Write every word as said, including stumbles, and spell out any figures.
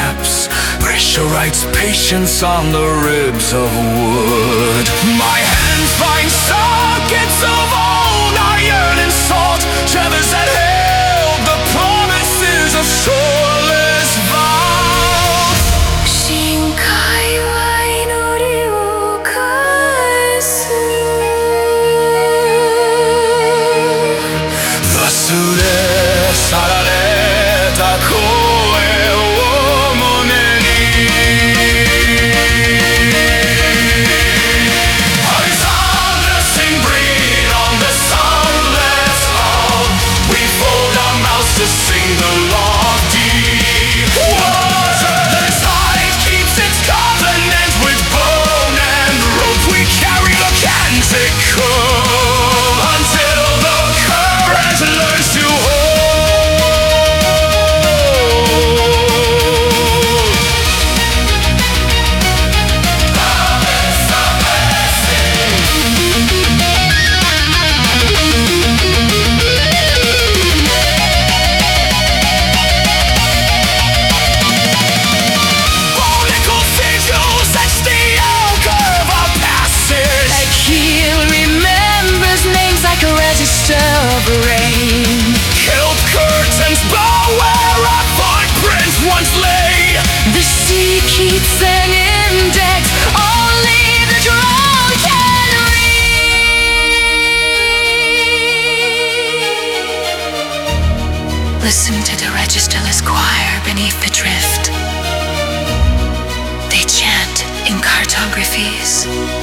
steps. Pressure writes patience on the ribs of wood. My hands find sockets of old iron and salt, tethers that held the promises of shoreless vows. Shinkai wa inori wo kaesu. Vasu de sarareta koe wo mone ni. Alexandra sing breed on the sunless hall. We fold our mouths to sing the lofty water. The tide keeps its covenant with bone and rope. We carry the canticle until the current learns to hold. Barnacle sigils etch the alcove of passage. Akil remembers names like a register of rain. Kelp curtains bow where our footprints once lay. The sea keeps an index only the drone can read. Listen to the registerless choir beneath the drift. They chant in cartographies.